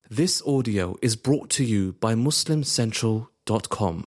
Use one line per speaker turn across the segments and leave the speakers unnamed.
This audio is brought to you by MuslimCentral.com.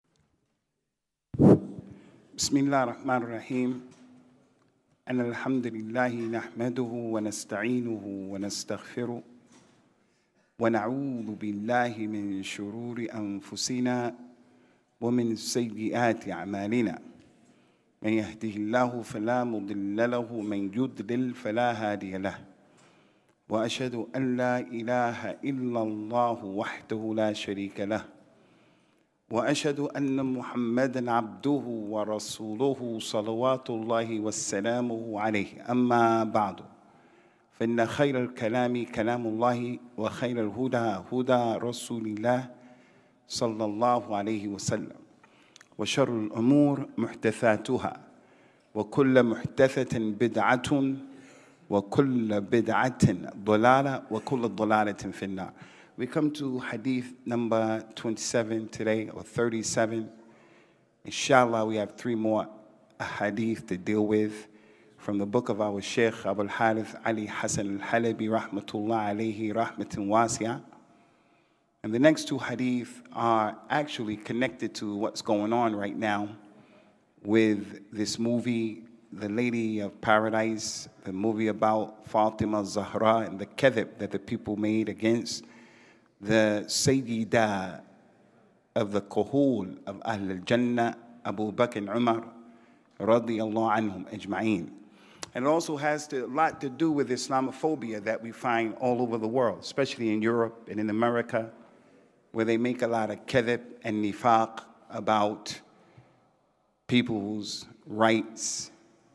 بسم الله الرحمن الرحيم أن الحمد لله نحمده ونستعينه ونستغفره ونعوذ بالله من شرور أنفسنا ومن سيئات أعمالنا من يهده الله فلا مضل له من يضلل فلا هادي له وأشهد أن لا إله إلا الله وحده لا شريك له وأشهد أن محمدًا عبده ورسوله صلوات الله وسلامه عليه أما بعد فإن خير الكلام كلام الله وخير الهدى هدى رسول الله صلى الله عليه وسلم وشر الأمور محدثاتها وكل محدثة بدعة وكل بدعة ضلالة وكل ضلالة في النار. We come to hadith number 27 today, or 37. Inshallah, we have 3 more hadith to deal with from the book of our Shaykh Abu al-Harith Ali Hassan al-Halabi rahmatullah alayhi rahmatin wasi'ah. And the next 2 hadith are actually connected to what's going on right now with this movie, The Lady of Paradise, the movie about Fatima Zahra and the kadhib that the people made against the Sayyida of the Kuhul of Ahl al-Jannah, Abu Bakr and Umar, radiyallahu anhum ajma'een. And it also has a lot to do with Islamophobia that we find all over the world, especially in Europe and in America, where they make a lot of kadhib and nifaq about people's rights.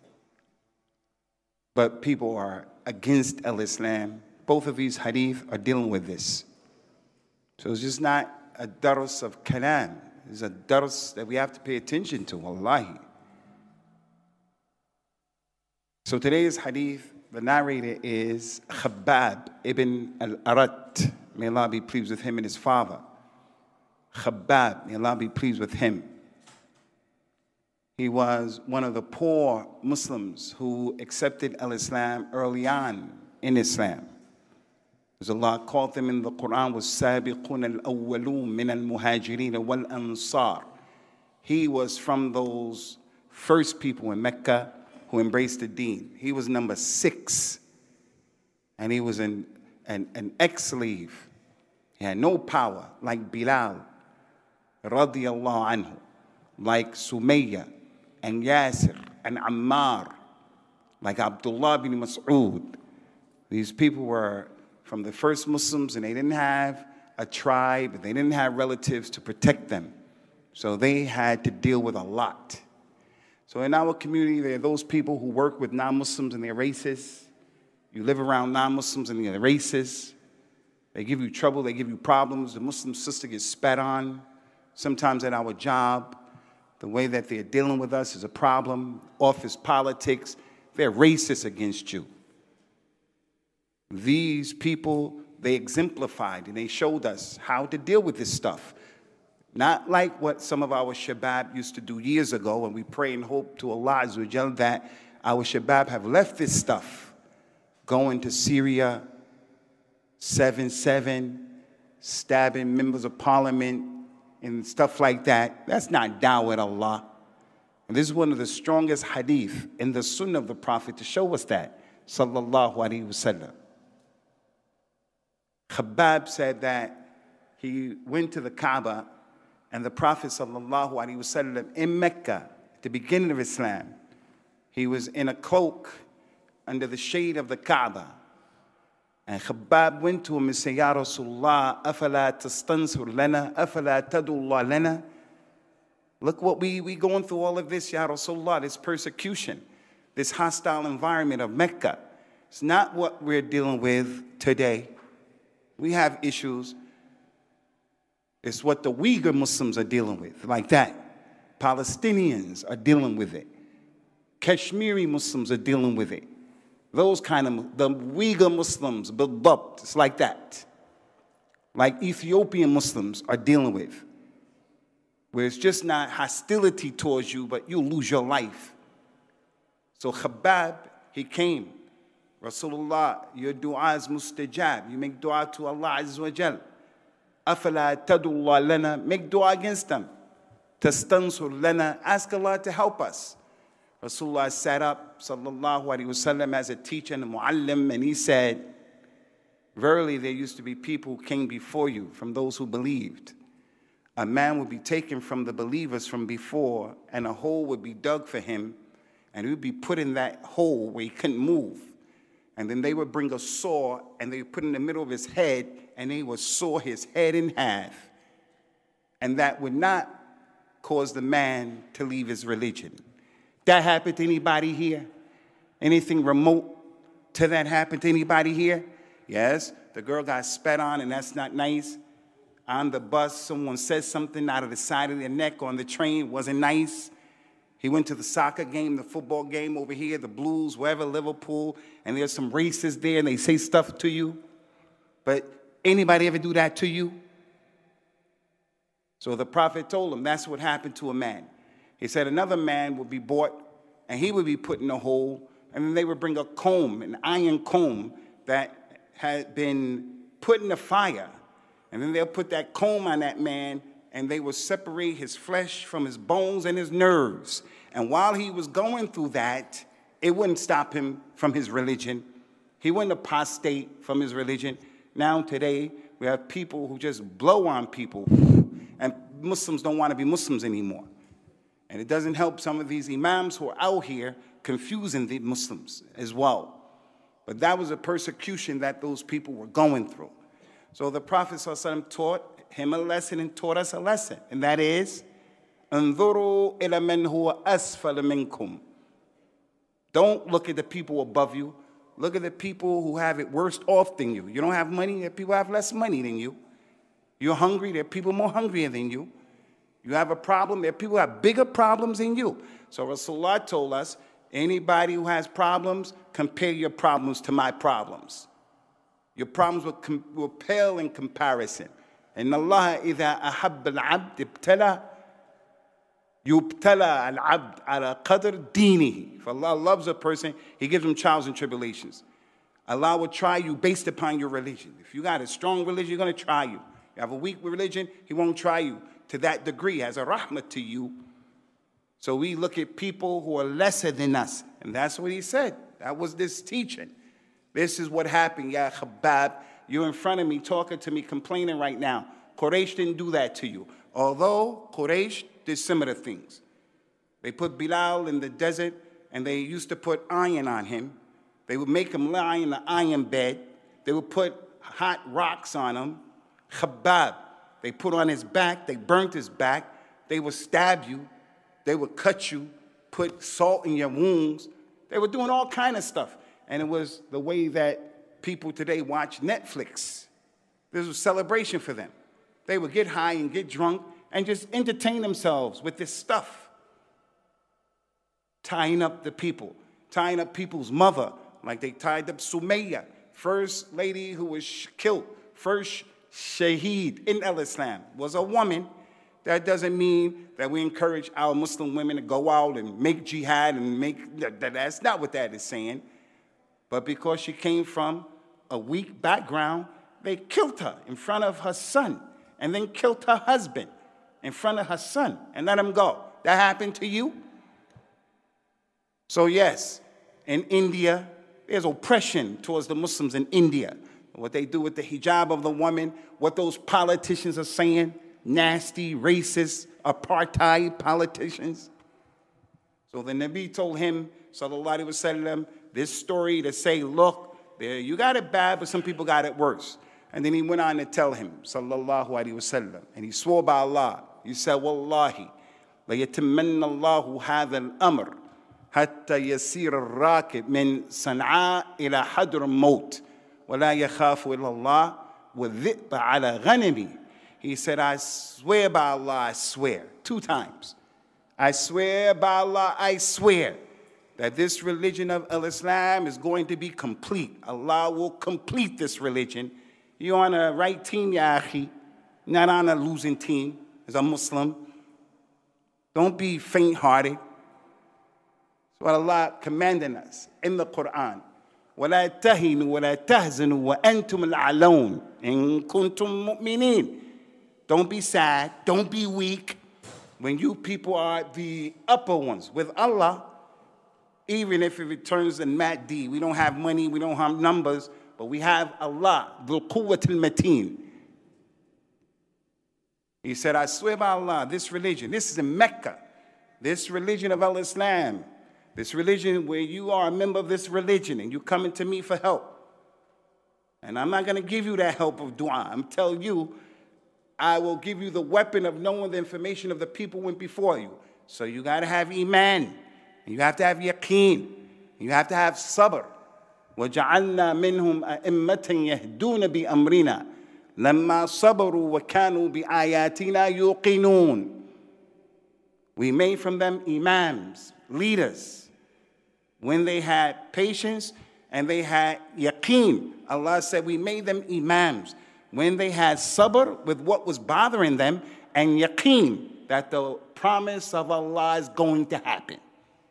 But people are against al-Islam. Both of these hadith are dealing with this. So it's just not a dars of kalam. It's a dars that we have to pay attention to, wallahi. So today's hadith, the narrator is Khabbab ibn al-Arat. May Allah be pleased with him and his father. Khabbab, may Allah be pleased with him. He was one of the poor Muslims who accepted al-Islam early on in Islam. As Allah called them in the Quran, وَالسَّابِقُونَ الْأَوَّلُونَ مِنَ الْمُهَاجِرِينَ وَالْأَنصَارِ. He was from those first people in Mecca who embraced the deen. He was number 6. And he was an ex-slave. He had no power, like Bilal, radiyallahu anhu, like Sumayya, and Yasir, and Ammar, like Abdullah bin Mas'ud. These people were from the first Muslims, and they didn't have a tribe, they didn't have relatives to protect them. So they had to deal with a lot. So in our community, there are those people who work with non-Muslims and they're racist. You live around non-Muslims and they're racist. They give you trouble, they give you problems. The Muslim sister gets spat on. Sometimes at our job, the way that they're dealing with us is a problem. Office politics, they're racist against you. These people, they exemplified and they showed us how to deal with this stuff. Not like what some of our shabab used to do years ago, and we pray and hope to Allah Azza wa Jal that our shabab have left this stuff. Going to Syria, 7/7, stabbing members of parliament and stuff like that. That's not da'wah Allah. And this is one of the strongest hadith in the sunnah of the Prophet to show us that, sallallahu alaihi wasallam. Khabbab said that he went to the Kaaba and the Prophet sallallahu alaihi wasallam in Mecca, at the beginning of Islam, he was in a cloak under the shade of the Kaaba. And Khabbab went to him and said, Ya Rasulullah, afala tastansur lana, afala tadullah lana. Look what we going through all of this, Ya Rasulullah, this persecution, this hostile environment of Mecca. It's not what we're dealing with today. We have issues. It's what the Uyghur Muslims are dealing with, like that. Palestinians are dealing with it. Kashmiri Muslims are dealing with it. Those kind of, the Uyghur Muslims, it's like that. Like Ethiopian Muslims are dealing with. Where it's just not hostility towards you, but you'll lose your life. So Khabbab, he came. Rasulullah, your dua is mustajab. You make dua to Allah Azza wa Jal. أَفَلَا تَدُوا اللَّهَ لَنَا. Make dua against them. تَسْتَنْصُرْ لَنَا. Ask Allah to help us. Rasulullah sat up, sallallahu alaihi wasallam, as a teacher and a muallim, and he said, verily there used to be people who came before you, from those who believed. A man would be taken from the believers from before, and a hole would be dug for him, and he would be put in that hole where he couldn't move. And then they would bring a saw, and they would put it in the middle of his head, and they would saw his head in half. And that would not cause the man to leave his religion. That happened to anybody here? Anything remote to that happen to anybody here? Yes, the girl got spat on, and that's not nice. On the bus, someone said something out of the side of their neck on the train, wasn't nice. He went to the soccer game, the football game over here, the Blues, wherever, Liverpool, and there's some racists there, and they say stuff to you. But anybody ever do that to you? So the Prophet told him that's what happened to a man. He said another man would be brought, and he would be put in a hole, and then they would bring a comb, an iron comb that had been put in the fire. And then they'll put that comb on that man, and they will separate his flesh from his bones and his nerves. And while he was going through that, it wouldn't stop him from his religion. He wouldn't apostate from his religion. Now today, we have people who just blow on people, and Muslims don't want to be Muslims anymore. And it doesn't help some of these imams who are out here confusing the Muslims as well. But that was a persecution that those people were going through. So the Prophet ﷺ taught him a lesson and taught us a lesson. And that is, انظروا إلى من هو أسفل منكم. Don't look at the people above you. Look at the people who have it worse off than you. You don't have money, there are people who have less money than you. You're hungry, there are people more hungrier than you. You have a problem, there are people who have bigger problems than you. So Rasulullah told us, anybody who has problems, compare your problems to my problems. Your problems will pale in comparison. إن الله إذا أحب العبد ابتلى يبتلى العبد على قدر دينه. If Allah loves a person, He gives him trials and tribulations. Allah will try you based upon your religion. If you got a strong religion, He's going to try you. You have a weak religion, He won't try you to that degree as a rahmah to you. So we look at people who are lesser than us. And that's what he said. That was this teaching. This is what happened, Ya Khabbab. You're in front of me, talking to me, complaining right now. Quraysh didn't do that to you. Although Quraysh did similar things. They put Bilal in the desert, and they used to put iron on him. They would make him lie in the iron bed. They would put hot rocks on him. Khabbab. They put on his back, they burnt his back, they would stab you, they would cut you, put salt in your wounds. They were doing all kind of stuff. And it was the way that people today watch Netflix. This was a celebration for them. They would get high and get drunk and just entertain themselves with this stuff. Tying up the people, tying up people's mother, like they tied up Sumayya, first lady who was killed, first Shaheed in Islam, was a woman. That doesn't mean that we encourage our Muslim women to go out and make jihad and that's not what that is saying. But because she came from a weak background, they killed her in front of her son and then killed her husband in front of her son and let him go. That happened to you? So yes, in India, there's oppression towards the Muslims in India. What they do with the hijab of the woman, what those politicians are saying, nasty, racist, apartheid politicians. So the Nabi told him, sallallahu alaihi wasallam, this story to say, look, you got it bad, but some people got it worse. And then he went on to tell him, sallallahu alaihi wasallam, and he swore by Allah, he said, wallahi, لَيَتِمَّنَّ اللَّهُ هَذَا الْأَمْرِ حَتَّى يَسِيرَ الرَّاكِبْ مِنْ صَنْعَاء إِلَى حَدْرِ الْمَوْتِ وَلَا يَخَافُ إِلَّا اللَّهُ وَالذِّئْبَ عَلَى غَنَمِهِ. He said, I swear by Allah, I swear, 2 times. I swear by Allah, I swear that this religion of Islam is going to be complete. Allah will complete this religion. You're on a right team, ya akhi, not on a losing team as a Muslim. Don't be faint-hearted. That's what Allah commanding us in the Quran. وَلَا تَهِنُوا وَلَا تَهْزَنُوا وَأَنْتُمُ الْأَعْلَوْنَ إِن كُنتُم مُؤْمِنِينَ. Don't be sad. Don't be weak. When you people are the upper ones with Allah, even if it returns in Maddi, we don't have money, we don't have numbers, but we have Allah, Dhul Quwwat al-Mateen. He said, I swear by Allah, this religion, this is in Mecca, this religion of Al-Islam, this religion where you are a member of this religion and you coming to me for help. And I'm not going to give you that help of dua. I'm telling you, I will give you the weapon of knowing the information of the people went before you. So you got to have iman. You have to have yaqeen. You have to have sabr. وَجَعَلْنَا مِنْهُمْ أَئِمَّةً يَهْدُونَ بِأَمْرِنَا لَمَّا صَبَرُوا وَكَانُوا بِآيَاتِنَا يُوقِنُونَ. We made from them imams, leaders, when they had patience and they had yaqeen. Allah said we made them imams when they had sabr with what was bothering them and yaqeen that the promise of Allah is going to happen.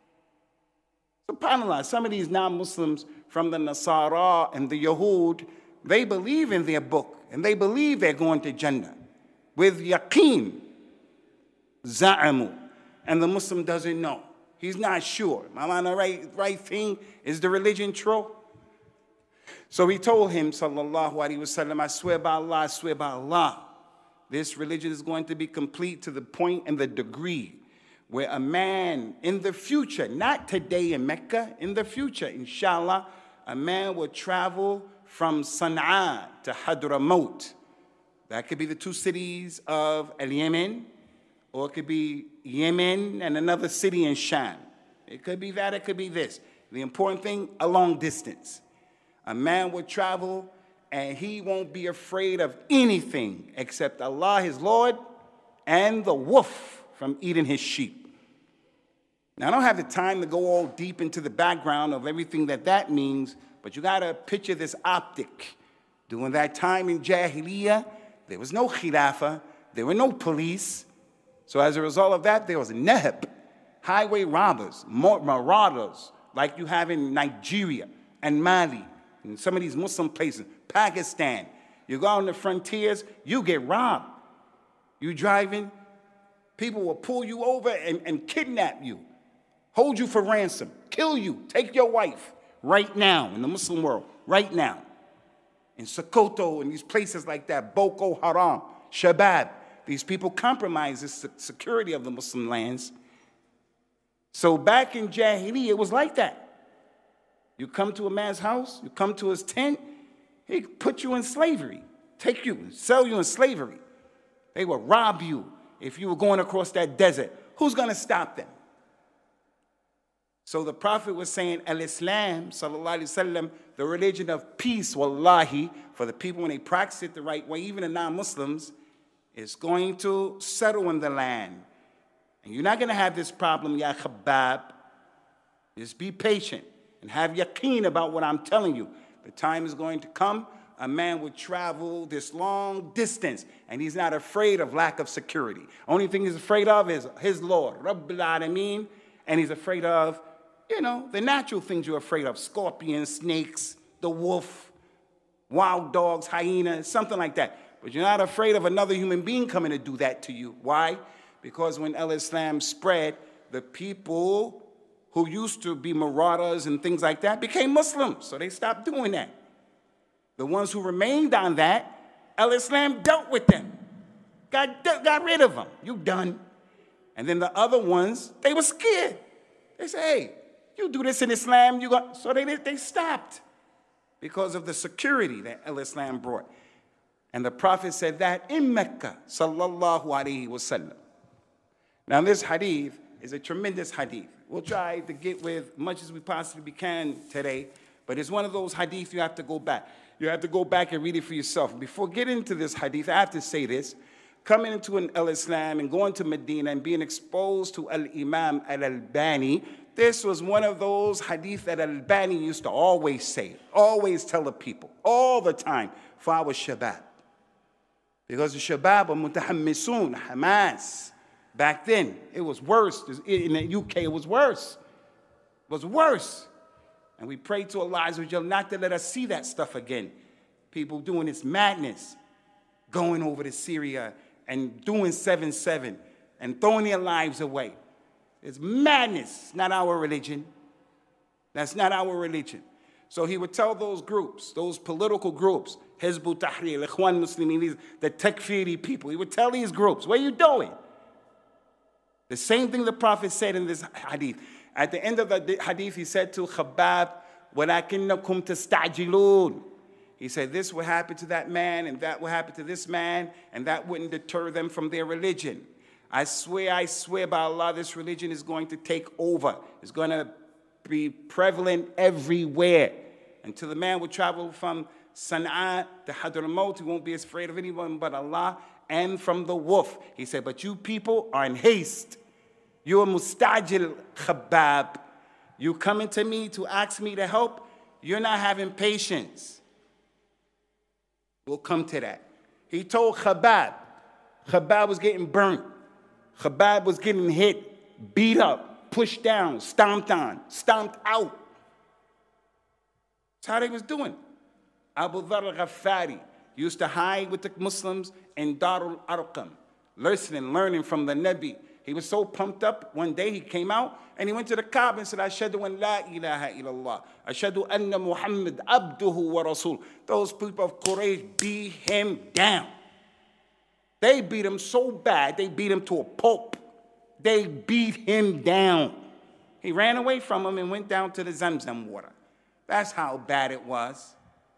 SubhanAllah, some of these non-Muslims from the Nasara and the Yahud, they believe in their book and they believe they're going to Jannah with yaqeen, za'amu, and the Muslim doesn't know. He's not sure. Am I on the right thing? Is the religion true? So he told him, sallallahu alaihi wasallam, I swear by Allah, I swear by Allah, this religion is going to be complete to the point and the degree where a man in the future, not today in Mecca, in the future, inshallah, a man will travel from Sana'a to Hadramaut. That could be the two cities of Yemen, or it could be Yemen and another city in Sham. It could be that, it could be this. The important thing, a long distance. A man will travel and he won't be afraid of anything except Allah, his Lord, and the wolf from eating his sheep. Now, I don't have the time to go all deep into the background of everything that means, but you got to picture this optic. During that time in Jahiliyyah, there was no khilafah, there were no police. So as a result of that, there was nahab, highway robbers, marauders, like you have in Nigeria and Mali, and some of these Muslim places, Pakistan. You go on the frontiers, you get robbed. You driving, people will pull you over and kidnap you, hold you for ransom, kill you, take your wife right now in the Muslim world, right now. In Sokoto and these places like that, Boko Haram, Shabab, these people compromise the security of the Muslim lands. So back in Jahiliyyah, it was like that. You come to a man's house, you come to his tent, he put you in slavery, take you, sell you in slavery. They will rob you if you were going across that desert. Who's going to stop them? So the Prophet was saying, Al-Islam, sallallahu alaihi wasallam, the religion of peace, wallahi, for the people when they practice it the right way, even the non-Muslims, is going to settle in the land. And you're not going to have this problem, ya khabab. Just be patient and have yaqeen about what I'm telling you. The time is going to come, a man would travel this long distance, and he's not afraid of lack of security. Only thing he's afraid of is his Lord, Rabbil Alameen, and he's afraid of, the natural things you're afraid of, scorpions, snakes, the wolf, wild dogs, hyenas, something like that. But you're not afraid of another human being coming to do that to you. Why? Because when Al-Islam spread, the people who used to be marauders and things like that became Muslims, so they stopped doing that. The ones who remained on that, Al-Islam dealt with them, got rid of them. You done. And then the other ones, they were scared. They said, hey, you do this in Islam, so they stopped because of the security that Al-Islam brought. And the Prophet said that in Mecca, sallallahu alaihi wasallam. Now this hadith is a tremendous hadith. We'll try to get with much as we possibly can today, but it's one of those hadith you have to go back. You have to go back and read it for yourself. Before getting into this hadith, I have to say this. Coming into an Al-Islam and going to Medina and being exposed to Al-Imam Al-Albani, this was one of those hadith that Al-Albani used to always say, always tell the people, all the time, for our shabab. Because the shabab were mutahammisun, Hamas. Back then, it was worse. In the UK, it was worse. It was worse. And we pray to Allah Azza wa Jalla not to let us see that stuff again. People doing this madness, going over to Syria and doing 7-7 and throwing their lives away. It's madness. It's not our religion. That's not our religion. So he would tell those groups, those political groups, Hizb ut-Tahrir, Ikhwan Muslimin, the Takfiri people, he would tell these groups, what are you doing? The same thing the Prophet said in this hadith. At the end of the hadith, he said to Khabbab, وَلَكِنَّكُمْ تَسْتَعْجِلُونَ. He said, this will happen to that man, and that will happen to this man, and that wouldn't deter them from their religion. I swear by Allah, this religion is going to take over. It's going to be prevalent everywhere. Until the man will travel from Sana'a to Hadramaut, he won't be afraid of anyone but Allah, and from the wolf. He said, but you people are in haste. You are mustajil, Khabbab. You coming to me to ask me to help, you're not having patience. We'll come to that. He told Khabbab. Khabbab was getting burnt. Khabbab was getting hit, beat up, pushed down, stomped on, stomped out. That's how they was doing. Abu Dharr al-Ghaffari used to hide with the Muslims in Darul Arqam, learning from the Nabi. He was so pumped up, one day he came out and he went to the Kaaba and said, Ashhadu an la ilaha illallah. Ashhadu anna Muhammad abduhu wa rasul. Those people of Quraysh beat him down. They beat him so bad, they beat him to a pulp. They beat him down. He ran away from them and went down to the Zamzam water. That's how bad it was.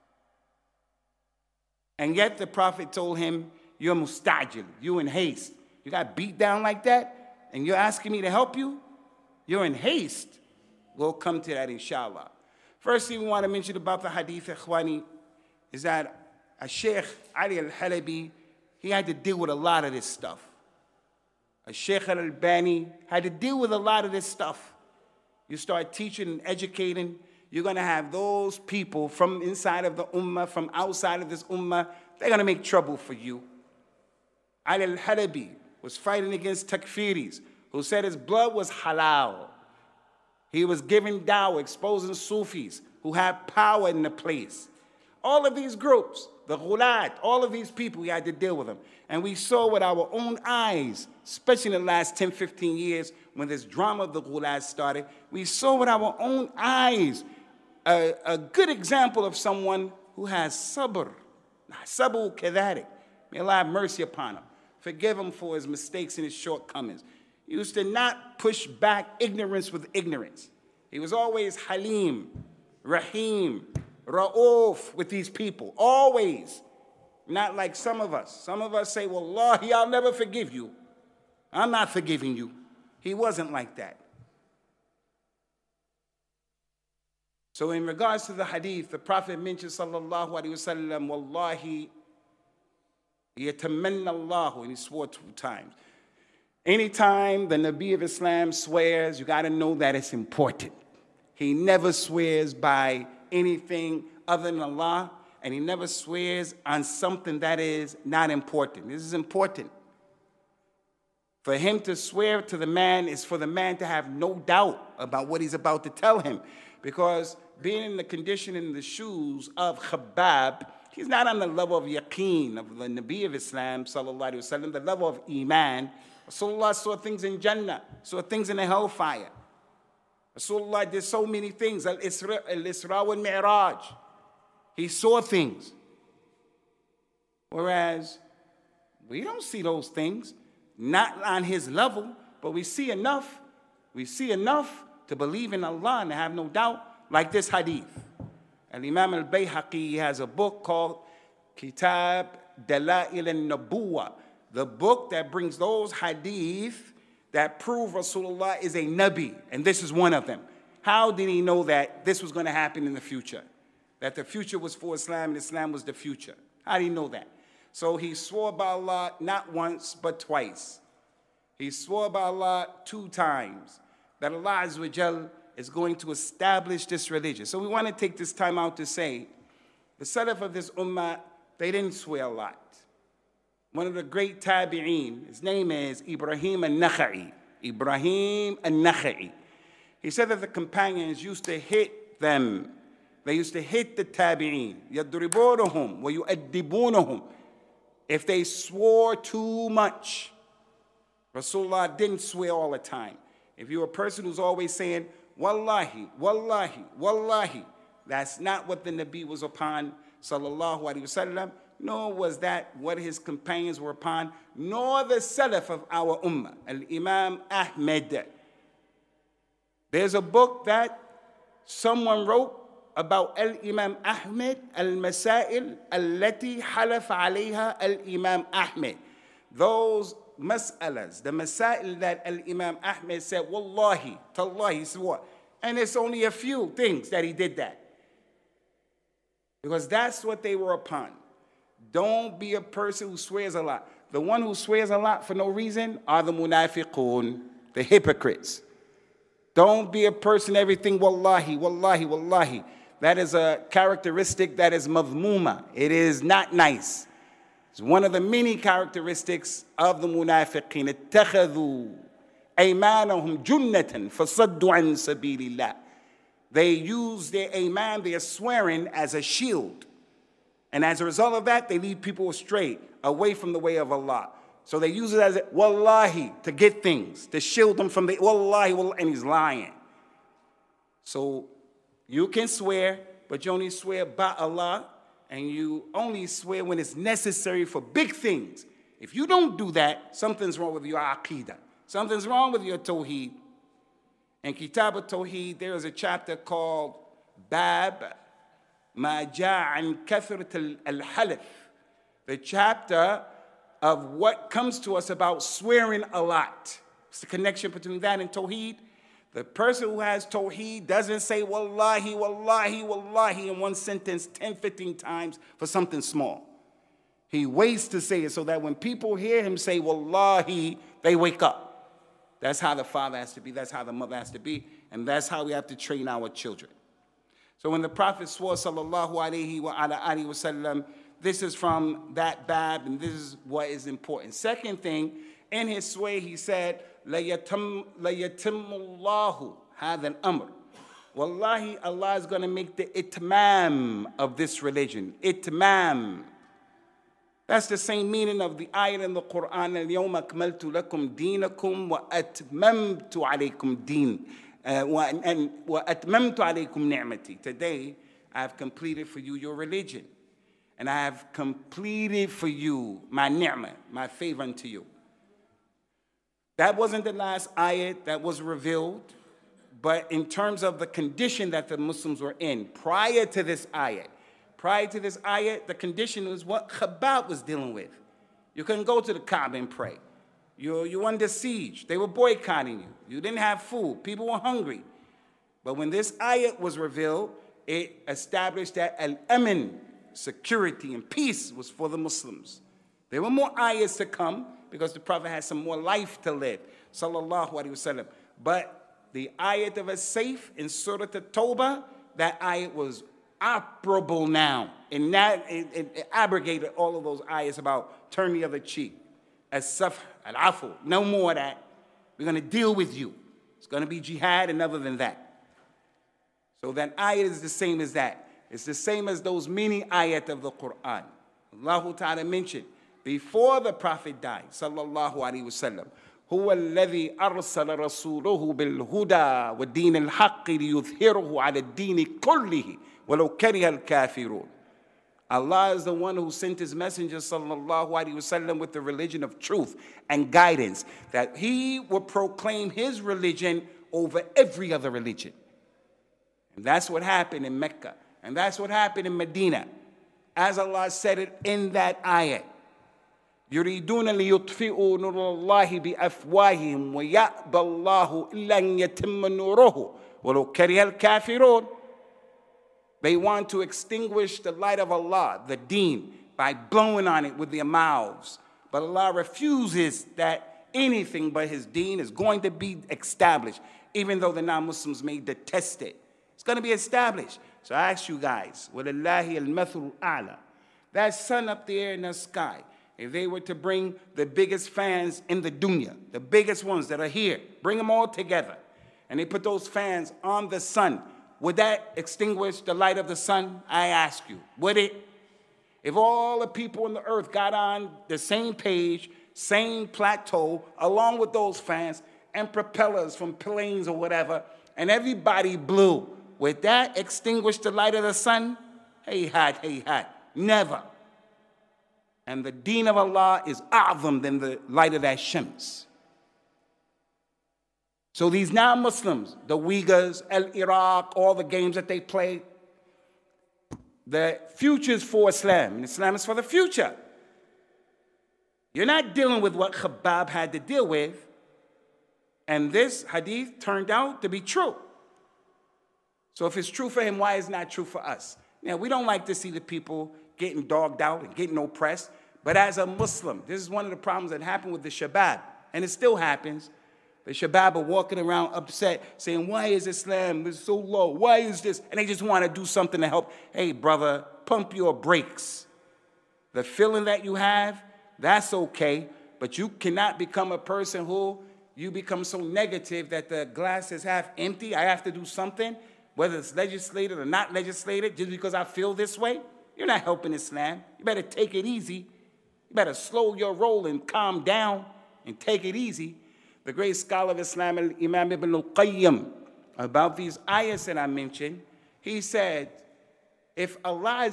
And yet the Prophet told him, you're mustajil, you in haste. You got beat down like that, and you're asking me to help you? You're in haste. We'll come to that, inshallah. First thing we want to mention about the hadith, ikhwani, is that Sheikh Ali al-Halabi, he had to deal with a lot of this stuff. Sheikh al-Albani had to deal with a lot of this stuff. You start teaching and educating, you're going to have those people from inside of the ummah, from outside of this ummah, they're going to make trouble for you. Ali al-Halabi was fighting against takfiris who said his blood was halal. He was giving dawah, exposing Sufis who had power in the place. All of these groups, the ghulat, all of these people, we had to deal with them. And we saw with our own eyes, especially in the last 10, 15 years, when this drama of the ghulat started, we saw with our own eyes a good example of someone who has sabr. Sabr kadharik. May Allah have mercy upon him. Forgive him for his mistakes and his shortcomings. He used to not push back ignorance with ignorance. He was always Halim, Rahim, Ra'uf with these people, always. Not like some of us. Some of us say, Wallahi, I'll never forgive you. I'm not forgiving you. He wasn't like that. So in regards to the hadith, the Prophet mentioned, sallallahu alaihi wasallam, Wallahi, yatamanna Allahu, and he swore 2 times. Anytime the Nabi of Islam swears, you got to know that it's important. He never swears by anything other than Allah, and he never swears on something that is not important. This is important. For him to swear to the man is for the man to have no doubt about what he's about to tell him. Because being in the condition, in the shoes of Khabbab, he's not on the level of yaqeen, of the Nabi of Islam, sallallahu alaihi wasallam, the level of iman. Rasulullah saw things in Jannah, saw things in the hellfire. Rasulullah did so many things, al-Isra wal-Mi'raj. He saw things. Whereas we don't see those things, not on his level, but we see enough. We see enough to believe in Allah and have no doubt, like this hadith. Al-Imam al-Bayhaqi has a book called Kitab Dala'il al-Nabuwa, the book that brings those hadith that prove Rasulullah is a Nabi, and this is one of them. How did he know that this was going to happen in the future? That the future was for Islam and Islam was the future? How did he know that? So he swore by Allah not once, but twice. He swore by Allah 2 times that Allah Azza wa Jal is going to establish this religion. So we want to take this time out to say, the Salaf of this ummah, they didn't swear a lot. One of the great tabi'een, his name is Ibrahim al-Nakha'i. Ibrahim al-Nakha'i. He said that the companions used to hit them. They used to hit the tabi'een. يَضْرِبُونَهُمْ وَيُؤَدِّبُونَهُمْ. if they swore too much. Rasulullah didn't swear all the time. If you're a person who's always saying, Wallahi, Wallahi, Wallahi, that's not what the Nabi was upon, sallallahu alaihi wasallam, nor was that what his companions were upon, nor the Salaf of our Ummah, Al-Imam Ahmed. There's a book that someone wrote about Al-Imam Ahmed, Al-Masail Allati Halaf Alayha Al-Imam Ahmed. Those mas'alas, the masail that Al-Imam Ahmed said, Wallahi, Tallahi, he said what? And it's only a few things that he did that. Because that's what they were upon. Don't be a person who swears a lot. The one who swears a lot for no reason are the munafiqun, the hypocrites. Don't be a person, everything, Wallahi, Wallahi, Wallahi. That is a characteristic that is madhmuma. It is not nice. It's one of the many characteristics of the munafiqeen. اتخذوا أيمانهم جنة فصدوا عن سبيل الله. They use their ayman, their swearing, as a shield. And as a result of that, they lead people astray, away from the way of Allah. So they use it as a wallahi, to get things, to shield them from the wallahi, and he's lying. So you can swear, but you only swear by Allah, and you only swear when it's necessary for big things. If you don't do that, something's wrong with your aqeedah. Something's wrong with your tawheed. In Kitab al-Tawheed, there is a chapter called Bab Ma Ja'an Kathrat al-Halif, the chapter of what comes to us about swearing a lot. What's the connection between that and Tawheed? The person who has Tawheed doesn't say Wallahi, Wallahi, Wallahi in one sentence 10, 15 times for something small. He waits to say it so that when people hear him say Wallahi, they wake up. That's how the father has to be, that's how the mother has to be, and that's how we have to train our children. So when the Prophet swore, sallallahu alayhi wa sallam, this is from that bab, and this is what is important. Second thing, in his swear, he said, لَيَتِمُّ اللَّهُ هَذَا الْأَمْرِ. Wallahi, Allah is going to make the itmam of this religion. Itmam. That's the same meaning of the ayah in the Quran, الْيَوْمَ أَكْمَلْتُ لَكُمْ دِينَكُمْ وَأَتْمَمْتُ عَلَيْكُمْ دِينَ وَأَتْمَمْتُ عَلَيْكُمْ نِعْمَتِي. Today, I have completed for you your religion. And I have completed for you my ni'mah, my favor unto you. That wasn't the last ayat that was revealed, but in terms of the condition that the Muslims were in prior to this ayat, the condition was what Khabbab was dealing with. You couldn't go to the Kaaba and pray. You under siege. They were boycotting you. You didn't have food. People were hungry. But when this ayat was revealed, it established that al-amin, security and peace, was for the Muslims. There were more ayats to come because the Prophet had some more life to live, sallallahu alaihi wasallam. But the ayat of as-saif in Surah At-Tawbah, that ayat was operable now. And that it abrogated all of those ayats about turn the other cheek. As-safh, al-afu, no more of that. We're going to deal with you. It's going to be jihad and other than that. So that ayat is the same as that. It's the same as those many ayat of the Quran. Allah Ta'ala mentioned before the Prophet died, sallallahu alaihi wasallam, هو الذي أرسل رسوله بالهدى والدين الحق ليظهره على الدين كله ولو كره الكافرون. Allah is the one who sent his messenger, sallallahu alaihi wasallam, with the religion of truth and guidance, that he would proclaim his religion over every other religion. And that's what happened in Mecca. And that's what happened in Medina. As Allah said it in that ayat. يريدون ليطفئوا نور الله بأفواههم ويأبى الله إلا أن يتم نوره ولو كره الكافرون. They want to extinguish the light of Allah, the deen, by blowing on it with their mouths. But Allah refuses that anything but his deen is going to be established, even though the non-Muslims may detest it. It's going to be established. So I ask you guys, وَلِلَّهِ الْمَثُلُ الْأَعْلَى, that sun up there in the sky, if they were to bring the biggest fans in the dunya, the biggest ones that are here, bring them all together, and they put those fans on the sun, would that extinguish the light of the sun? I ask you, would it? If all the people on the earth got on the same page, same plateau, along with those fans and propellers from planes or whatever, and everybody blew, would that extinguish the light of the sun? Hey, hat, never. And the deen of Allah is a'zam than the light of that shams. So these non-Muslims, the Uyghurs, Iraq, all the games that they play, the future is for Islam, and Islam is for the future. You're not dealing with what Khabbab had to deal with, and this hadith turned out to be true. So if it's true for him, why is it not true for us? Now, we don't like to see the people getting dogged out and getting oppressed, but as a Muslim, this is one of the problems that happened with the Shabab, and it still happens. The Shabab are walking around upset, saying, why is Islam so low? Why is this? And they just want to do something to help. Hey, brother, pump your brakes. The feeling that you have, that's okay, but you cannot become a person who you become so negative that the glass is half empty. I have to do something, whether it's legislated or not legislated, just because I feel this way. You're not helping Islam. You better take it easy. You better slow your roll and calm down and take it easy. The great scholar of Islam, Imam Ibn al-Qayyim, about these ayahs that I mentioned, he said, if Allah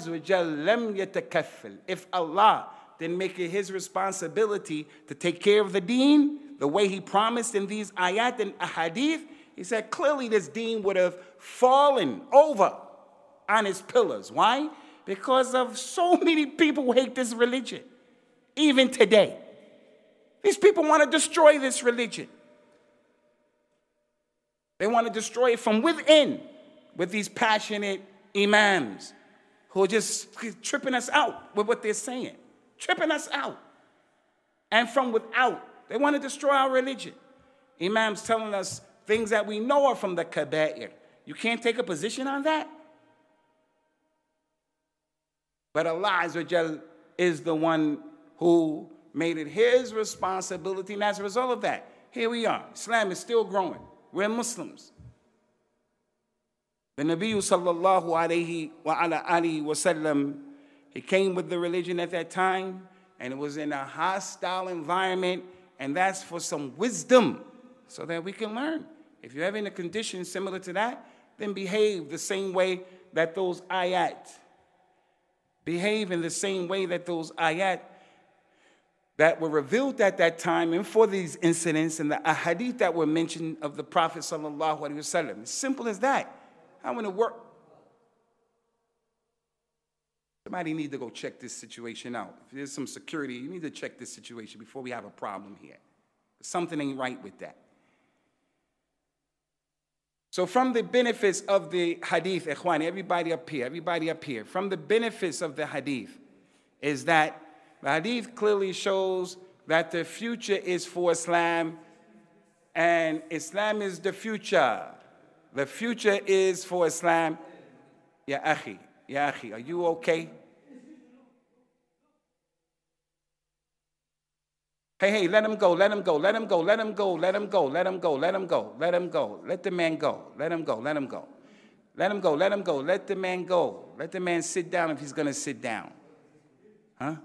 didn't make it his responsibility to take care of the deen the way he promised in these ayat and ahadith, he said clearly this deen would have fallen over on its pillars. Why? Because of so many people who hate this religion, even today. These people want to destroy this religion. They want to destroy it from within with these passionate imams who are just tripping us out with what they're saying. Tripping us out. And from without, they want to destroy our religion. Imams telling us things that we know are from the kaba'ir. You can't take a position on that. But Allah Azza wa Jal is the one who made it his responsibility, and as a result of that, here we are. Islam is still growing. We're Muslims. The Nabi sallallahu alayhi wa ala alihi wa sallam, he came with the religion at that time, and it was in a hostile environment, and that's for some wisdom, so that we can learn. If you're having a condition similar to that, then behave the same way that those ayat. Behave in the same way that those ayat that were revealed at that time and for these incidents and the ahadith that were mentioned of the Prophet sallallahu alaihi wasallam. As simple as that. I want to work. Somebody need to go check this situation out. If there's some security, you need to check this situation before we have a problem here. Something ain't right with that. So from the benefits of the hadith, ikhwani, everybody up here, from the benefits of the hadith is that the hadith clearly shows that the future is for Islam, and Islam is the future. The future is for Islam. Ya akhi, are you okay? Hey, let him go. Let the man go. Let the man go. Let the man sit down if he's going to sit down. Huh?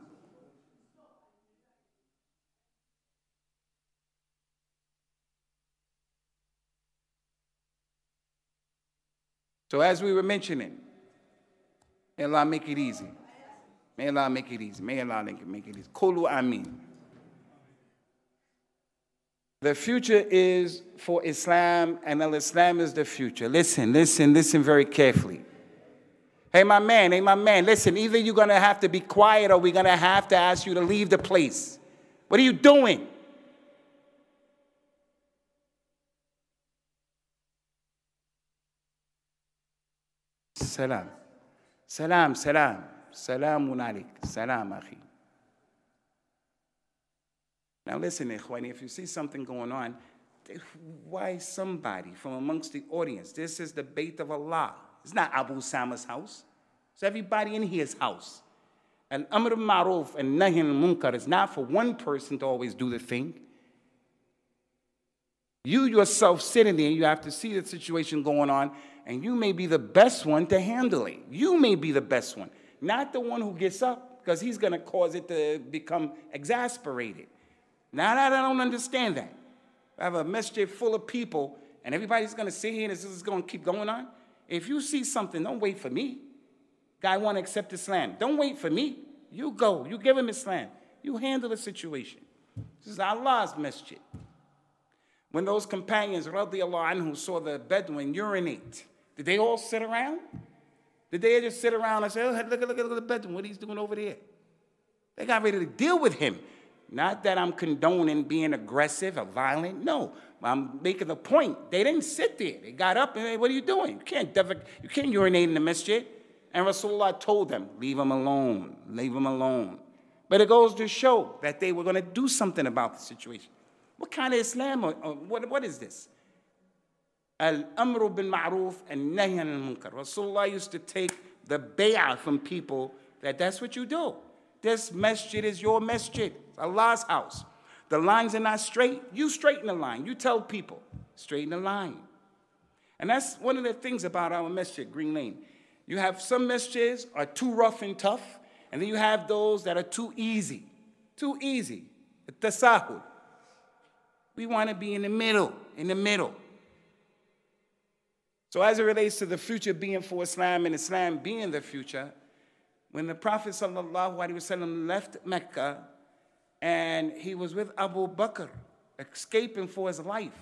So as we were mentioning, may Allah make it easy. May Allah make it easy. Qulu ameen. The future is for Islam, and Islam is the future. Listen very carefully. Hey, my man, listen, either you're going to have to be quiet or we're going to have to ask you to leave the place. What are you doing? Salam alaikum. Salam, akhi. Now listen, ikhwani, if you see something going on, why somebody from amongst the audience? This is the Bayt of Allah. It's not Abu Sama's house. It's everybody in his house. And Amr al-Ma'ruf and Nahy al-Munkar is not for one person to always do the thing. You yourself sitting there, you have to see the situation going on, and you may be the best one to handle it. You may be the best one, not the one who gets up because he's going to cause it to become exasperated. Now that I don't understand that. I have a masjid full of people, and everybody's going to sit here and this is going to keep going on. If you see something, don't wait for me. Guy want to accept Islam. Don't wait for me. You go. You give him Islam. You handle the situation. This is Allah's masjid. When those companions, radiallahu anhu, saw the Bedouin urinate, did they all sit around? Did they just sit around and say, oh, look at the Bedouin, what he's doing over there? They got ready to deal with him. Not that I'm condoning being aggressive or violent. No, I'm making the point. They didn't sit there. They got up and, hey, what are you doing? You can't urinate in the masjid. And Rasulullah told them, leave him alone. Leave him alone. But it goes to show that they were going to do something about the situation. What kind of Islam? What is this? Al-amru bil ma'ruf and nahy anil munkar. Rasulullah used to take the bay'ah from people that's what you do. This masjid is your masjid. It's Allah's house. The lines are not straight. You straighten the line. You tell people, straighten the line. And that's one of the things about our masjid, Green Lane. You have some masjids are too rough and tough, and then you have those that are too easy. Too easy. Tasahul. We want to be in the middle. So as it relates to the future being for Islam and Islam being the future, when the Prophet ﷺ left Mecca and he was with Abu Bakr, escaping for his life,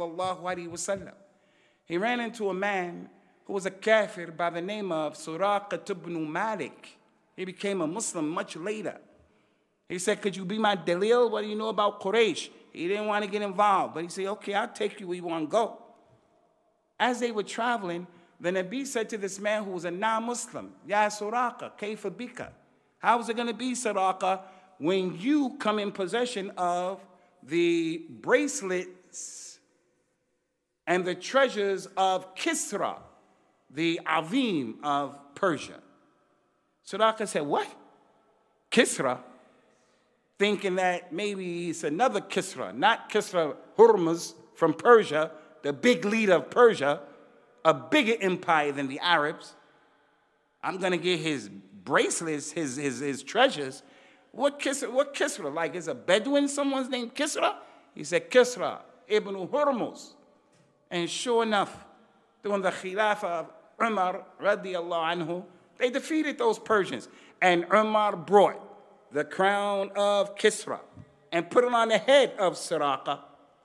ﷺ, he ran into a man who was a kafir by the name of Suraqah ibn Malik. He became a Muslim much later. He said, could you be my dalil? What do you know about Quraysh? He didn't want to get involved, but he said, okay, I'll take you where you want to go. As they were traveling, the Nabi said to this man who was a non-Muslim, Ya Suraqah, kayfa bika? How is it going to be, Suraqah, when you come in possession of the bracelets and the treasures of Kisra, the Azim of Persia? Suraqah said, what? Kisra? Thinking that maybe it's another Kisra, not Kisra Hurmuz from Persia, the big leader of Persia, a bigger empire than the Arabs. I'm going to get his bracelets, his treasures. What Kisra? Like, is a Bedouin someone's named Kisra? He said, Kisra ibn Hurmuz. And sure enough, during the Khilafah of Umar, radiallahu anhu, they defeated those Persians. And Umar brought the crown of Kisra and put it on the head of Suraqah.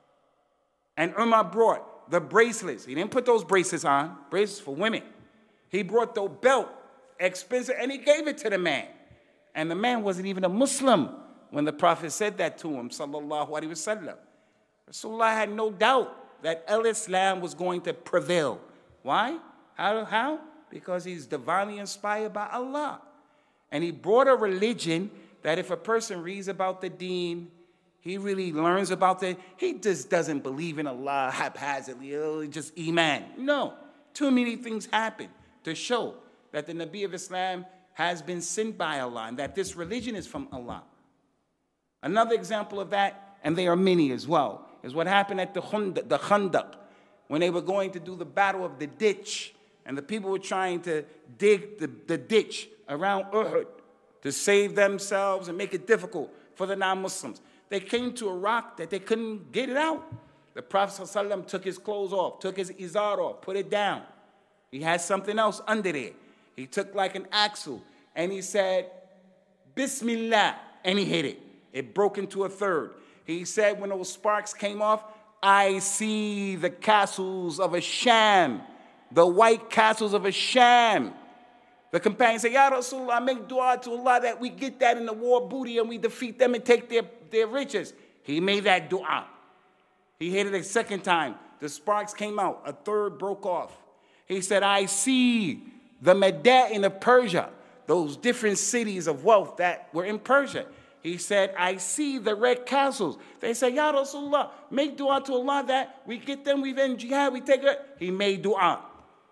And Umar brought the bracelets. He didn't put those bracelets on, bracelets for women. He brought the belt, expensive, and he gave it to the man. And the man wasn't even a Muslim when the Prophet said that to him, sallallahu alaihi wasallam. Rasulullah had no doubt that al-Islam was going to prevail. Why? How? Because he's divinely inspired by Allah. And he brought a religion that if a person reads about the deen, he really learns about it. He just doesn't believe in Allah haphazardly, just Iman. No, too many things happen to show that the Nabi of Islam has been sent by Allah and that this religion is from Allah. Another example of that, and there are many as well, is what happened at the Khandaq, when they were going to do the battle of the ditch, and the people were trying to dig the ditch around Uhud to save themselves and make it difficult for the non-Muslims. They came to a rock that they couldn't get it out. The Prophet ﷺ took his clothes off, took his izar off, put it down. He had something else under there. He took like an axle, and he said, Bismillah, and he hit it. It broke into a third. He said when those sparks came off, I see the castles of Asham, the white castles of Asham. The companions say, Ya Rasulullah, make dua to Allah that we get that in the war booty and we defeat them and take their riches. He made that dua. He hit it a second time. The sparks came out. A third broke off. He said, I see the Madain of Persia, those different cities of wealth that were in Persia. He said, I see the red castles. They said, Ya Rasulullah, make dua to Allah that we get them, we've in jihad, we take it. He made dua.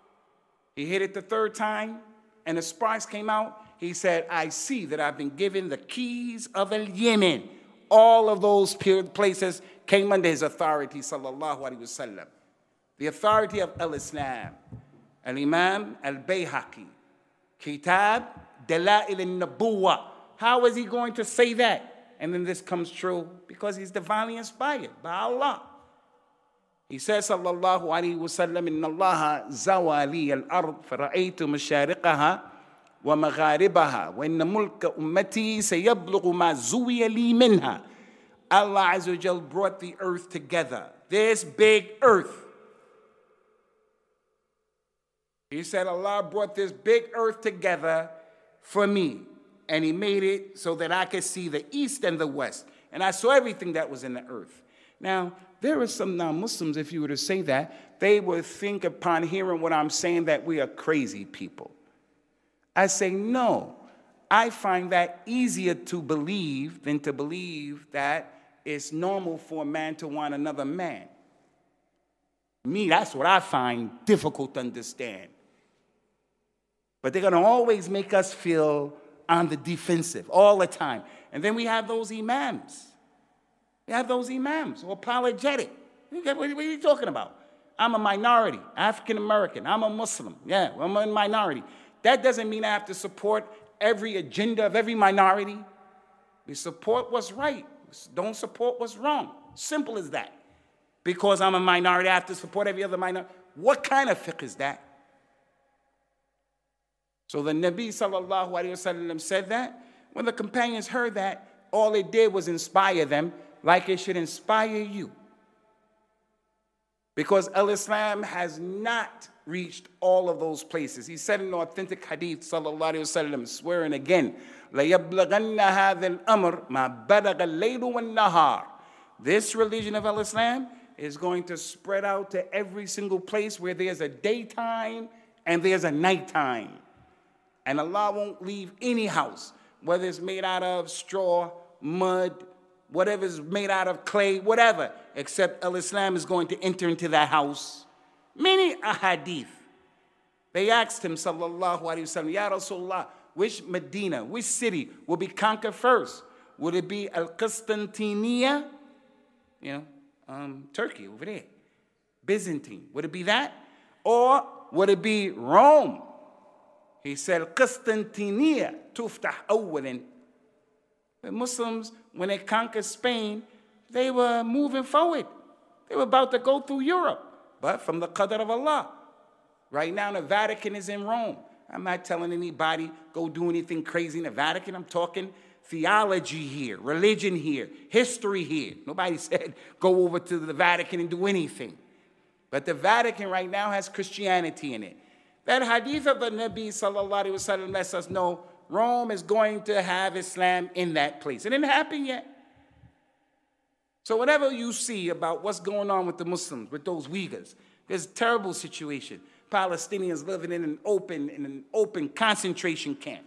He hit it the third time, and the sparks came out. He said, I see that I've been given the keys of Yemen. All of those places came under his authority, sallallahu alaihi wasallam. The authority of al-Islam. Al-Imam al-Bayhaqi, Kitab Dala'il al-Nabuwa, How is he going to say that? And then this comes true because he's divinely inspired by Allah. He says, sallallahu alayhi wa sallam, inna allaha zawali al-ard fara'aytu mashariqaha wa magharibaha wa inna mulka ummati sayablughu ma zuwiya li minha. Allah Azza wa Jal brought the earth together. This big earth. He said, Allah brought this big earth together for me. And he made it so that I could see the east and the west. And I saw everything that was in the earth. Now, there are some non-Muslims, if you were to say that, they would think upon hearing what I'm saying that we are crazy people. I say, no. I find that easier to believe than to believe that it's normal for a man to want another man. Me, that's what I find difficult to understand. But they're going to always make us feel on the defensive all the time. And then we have those imams. We have those imams who are apologetic. What are you talking about? I'm a minority, African American. I'm a Muslim. Yeah, I'm a minority. That doesn't mean I have to support every agenda of every minority. We support what's right. Don't support what's wrong. Simple as that. Because I'm a minority, I have to support every other minority. What kind of fiqh is that? So the Nabi sallallahu alayhi wasallam said that. When the companions heard that, all it did was inspire them like it should inspire you. Because al-Islam has not reached all of those places. He said in an authentic hadith, sallallahu alayhi wasallam, swearing again, لَيَبْلَغَنَّ هَذَا الْأَمْرِ مَا بَلَغَ اللَّيْلُ وَالنَّهَارِ. This religion of al-Islam is going to spread out to every single place where there's a daytime and there's a nighttime. And Allah won't leave any house, whether it's made out of straw, mud, whatever's made out of clay, whatever, except al-Islam is going to enter into that house. Many ahadith. They asked him, sallallahu alayhi wa sallam, Ya Rasulullah, which Medina, which city will be conquered first? Would it be Al-Qistantiniya? Turkey over there. Byzantine. Would it be that? Or would it be Rome? He said, Qistantiniya tuftah awwalin. The Muslims, when they conquered Spain, they were moving forward. They were about to go through Europe, but from the qadr of Allah. Right now, the Vatican is in Rome. I'm not telling anybody go do anything crazy in the Vatican. I'm talking theology here, religion here, history here. Nobody said go over to the Vatican and do anything. But the Vatican right now has Christianity in it. That hadith of the Nabi sallallahu alaihi wasallam lets us know Rome is going to have Islam in that place. It didn't happen yet. So whatever you see about what's going on with the Muslims, with those Uyghurs, there's a terrible situation. Palestinians living in an open concentration camp,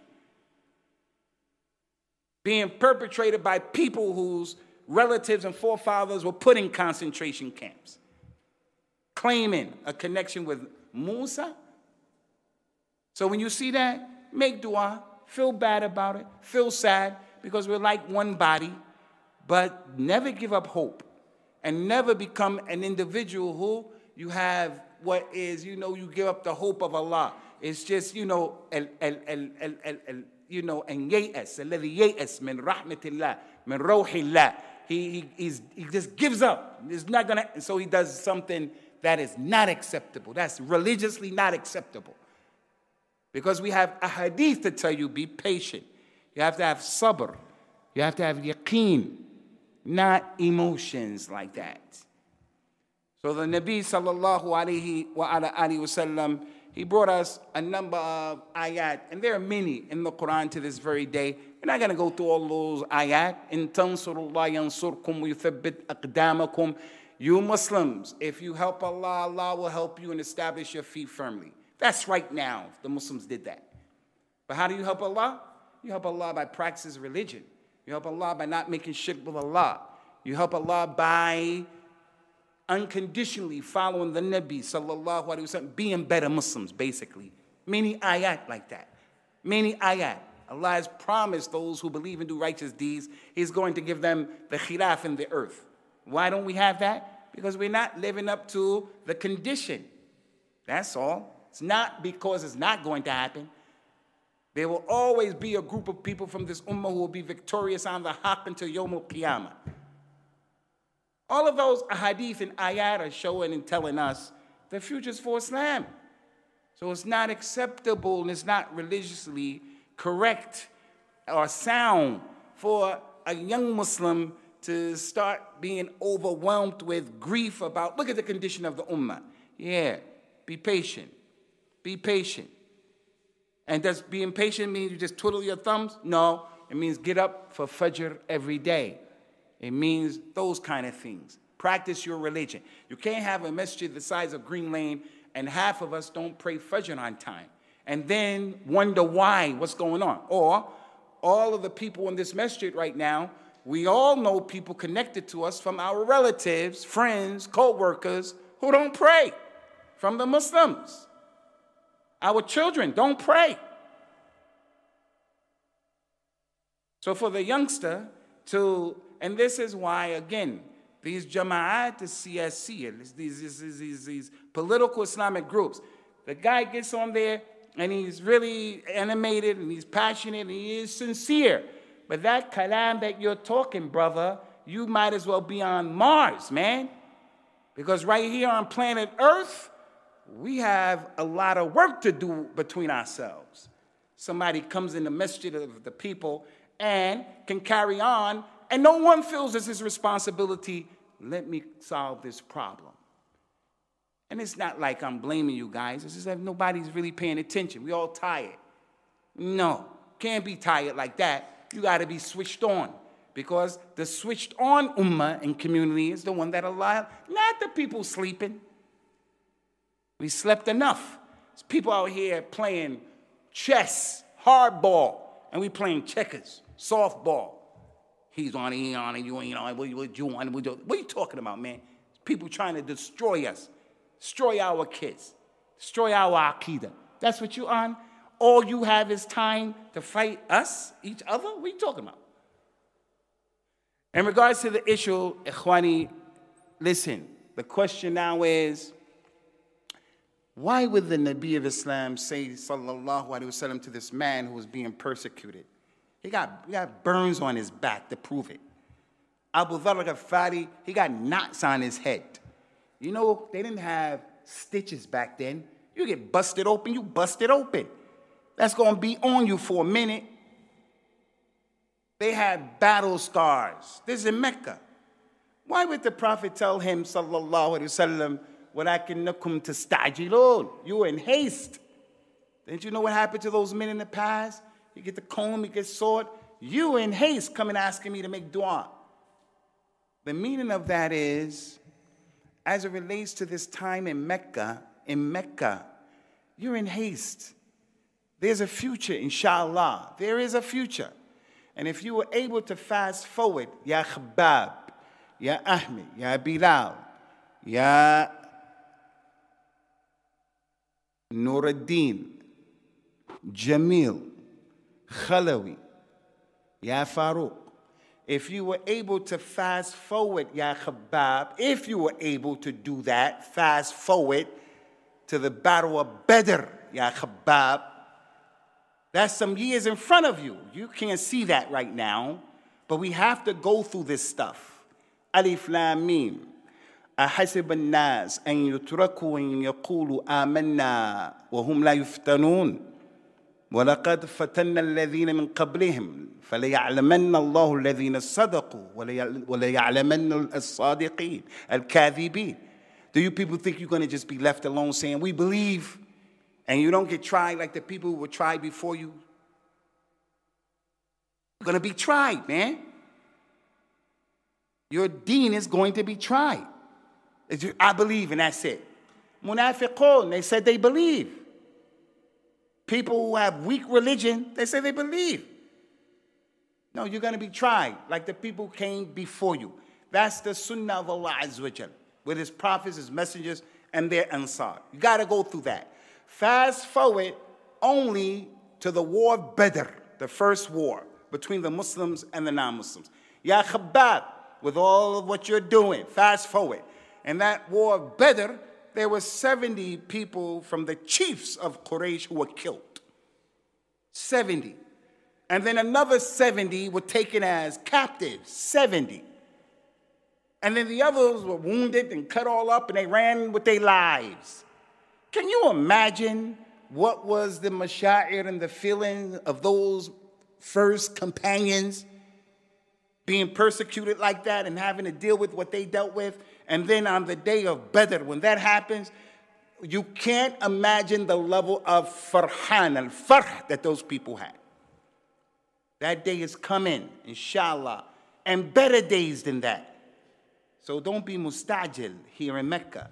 being perpetrated by people whose relatives and forefathers were put in concentration camps, claiming a connection with Musa. So when you see that, make dua, feel bad about it, feel sad, because we're like one body, but never give up hope and never become an individual who you have what is, you give up the hope of Allah. It's just, and yayas, alladhi yayas min rahmatillah, min rawhillah. He just gives up. It's not gonna, so he does something that is not acceptable. That's religiously not acceptable. Because we have a hadith to tell you, be patient. You have to have sabr. You have to have yaqeen, not emotions like that. So the Nabi sallallahu alayhi wa sallam, he brought us a number of ayat, and there are many in the Quran to this very day. We're not going to go through all those ayat. In tansurullah yansurkum wa yuthabbit aqdamakum. You Muslims, if you help Allah, Allah will help you and establish your feet firmly. That's right now, the Muslims did that. But how do you help Allah? You help Allah by practicing religion. You help Allah by not making shirk with Allah. You help Allah by unconditionally following the Nabi sallallahu alaihi wasallam, being better Muslims, basically. Many ayat like that. Many ayat. Allah has promised those who believe and do righteous deeds, He's going to give them the khilaf in the earth. Why don't we have that? Because we're not living up to the condition. That's all. It's not because it's not going to happen. There will always be a group of people from this ummah who will be victorious on the haqq until Yawm al-Qiyamah. All of those ahadith and ayat are showing and telling us the future's for Islam. So it's not acceptable and it's not religiously correct or sound for a young Muslim to start being overwhelmed with grief about, look at the condition of the ummah. Yeah, be patient. Be patient. And does being patient mean you just twiddle your thumbs? No, it means get up for Fajr every day. It means those kind of things. Practice your religion. You can't have a masjid the size of Green Lane and half of us don't pray Fajr on time and then wonder why, what's going on. Or all of the people in this masjid right now, we all know people connected to us from our relatives, friends, co-workers who don't pray, from the Muslims. Our children don't pray. So for the youngster and this is why, again, these jama'at, the CSC, these political Islamic groups, the guy gets on there and he's really animated and he's passionate and he is sincere. But that kalam that you're talking, brother, you might as well be on Mars, man. Because right here on planet Earth, we have a lot of work to do between ourselves. Somebody comes in the masjid of the people and can carry on, and no one feels it's his responsibility. Let me solve this problem. And it's not like I'm blaming you guys. It's just that nobody's really paying attention. We all tired. No, can't be tired like that. You got to be switched on. Because the switched on ummah and community is the one that allowed, not the people sleeping. We slept enough. There's people out here playing chess, hardball, and we playing checkers, softball. He's on it, he on it, you ain't on it, what you want? What are you talking about, man? People trying to destroy us, destroy our kids, destroy our aqidah. That's what you on? All you have is time to fight us, each other? What are you talking about? In regards to the issue, Ikhwani, listen, the question now is, why would the Nabi of Islam say, sallallahu alaihi wasallam, to this man who was being persecuted? He got burns on his back to prove it. Abu Dharr al-Ghafari, he got knots on his head. You know, they didn't have stitches back then. You get busted open, you busted open. That's going to be on you for a minute. They had battle scars. This is in Mecca. Why would the Prophet tell him, sallallahu alaihi wasallam, وَلَكِنَّكُمْ تَسْتَعْجِلُونَ? You were in haste. Didn't you know what happened to those men in the past? You get the comb, you get sword. You were in haste coming asking me to make dua. The meaning of that is, as it relates to this time in Mecca, you're in haste. There's a future, inshallah. There is a future. And if you were able to fast forward, Ya Khabbab, Ya Ahmed, Ya Bilal, Ya Nuruddin, Jamil, Khalawi, Ya Farouk. If you were able to fast forward, Ya Khabbab, if you were able to do that, fast forward to the battle of Badr, Ya Khabbab, that's some years in front of you. You can't see that right now, but we have to go through this stuff. Alif Lam Mim. أحسب الناس أن يتركوا أن يقولوا آمنا وهم لا يفتنون ولقد فتنا الذين من قبلهم فليعلمن الله الذين صدقوا وليعلمن الصادقين الكاذبين. Do you people think you're going to just be left alone saying, we believe, and you don't get tried like the people who were tried before you? You're going to be tried, man. Your deen is going to be tried. I believe, and that's it. Munafiqun, they said they believe. People who have weak religion, they say they believe. No, you're going to be tried like the people who came before you. That's the sunnah of Allah Azza wa Jal, with his prophets, his messengers, and their ansar. You got to go through that. Fast forward only to the war of Badr, the first war between the Muslims and the non-Muslims. Ya Khabbab, with all of what you're doing, fast forward. In that war of Badr, there were 70 people from the chiefs of Quraysh who were killed. 70. And then another 70 were taken as captives, 70. And then the others were wounded and cut all up, and they ran with their lives. Can you imagine what was the mashair and the feeling of those first companions being persecuted like that and having to deal with what they dealt with? And then on the day of Badr, when that happens, you can't imagine the level of farhan, al-farh that those people had. That day is coming, inshallah, and better days than that. So don't be mustajil here in Mecca.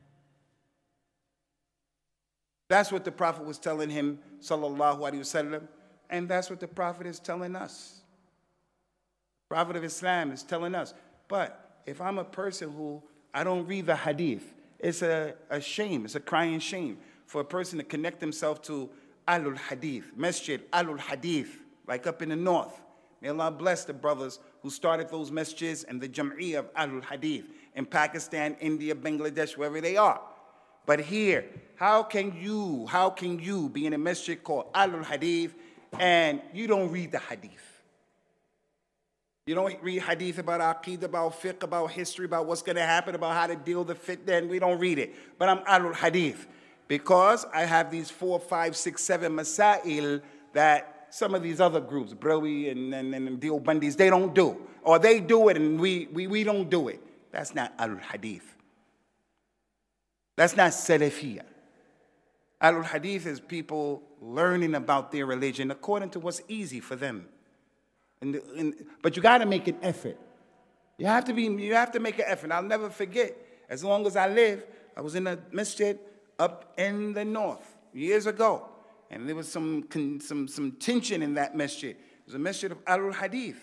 That's what the Prophet was telling him, sallallahu alaihi wasallam, and that's what the Prophet is telling us. The Prophet of Islam is telling us. But if I'm a person who I don't read the hadith, it's a shame, it's a crying shame for a person to connect himself to Ahlul Hadith, Masjid Ahlul Hadith, like up in the north. May Allah bless the brothers who started those masjids and the Jam'iyyah of Ahlul Hadith in Pakistan, India, Bangladesh, wherever they are. But here, how can you be in a masjid called Ahlul Hadith and you don't read the hadith? You don't read hadith about aqeedah, about fiqh, about history, about what's going to happen, about how to deal with the fitna, and we don't read it. But I'm Ahlul Hadith because I have these 4, 5, 6, 7 masail that some of these other groups, Brawi and Deobandis, they don't do. Or they do it and we don't do it. That's not Ahlul Hadith. That's not Salafiyah. Ahlul Hadith is people learning about their religion according to what's easy for them. But you got to make an effort. You have to make an effort. I'll never forget, as long as I live, I was in a masjid up in the north years ago. And there was some tension in that masjid. It was a masjid of Ahlul Hadith.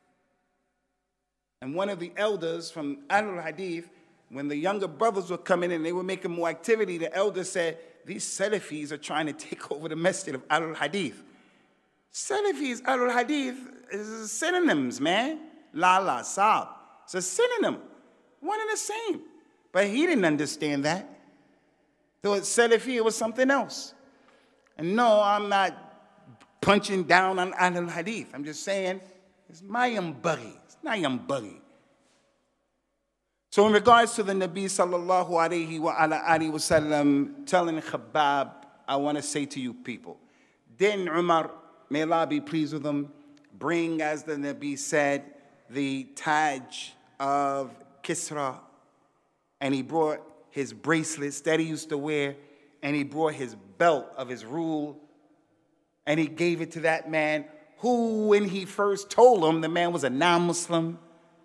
And one of the elders from Ahlul Hadith, when the younger brothers were coming in, they were making more activity, the elder said, these Salafis are trying to take over the masjid of Ahlul Hadith. Salafis, Ahlul Hadith, is synonyms, man. Lala, Saab. It's a synonym. One and the same. But he didn't understand that. So Salafi, it was something else. And no, I'm not punching down on Ahlul Hadith. I'm just saying, it's my yambaghi. It's not yambaghi. So in regards to the Nabi sallallahu alayhi wa sallam telling Khabbab, I want to say to you people, then Umar, may Allah be pleased with him, bring, as the Nabi said, the Taj of Kisra, and he brought his bracelets that he used to wear, and he brought his belt of his rule, and he gave it to that man who, when he first told him, the man was a non-Muslim.